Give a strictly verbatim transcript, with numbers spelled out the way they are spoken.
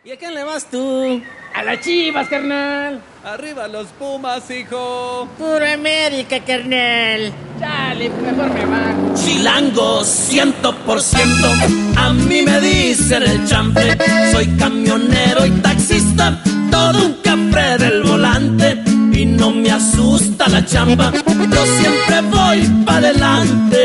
¿Y a quién le vas tú? A las Chivas, carnal. Arriba los Pumas, hijo. Puro América, carnal. Chale, mejor me bajo. Chilango, ciento por ciento. A mí me dicen el champe. Soy camionero y taxista, todo un café del volante. Y no me asusta la chamba, yo siempre voy pa' adelante.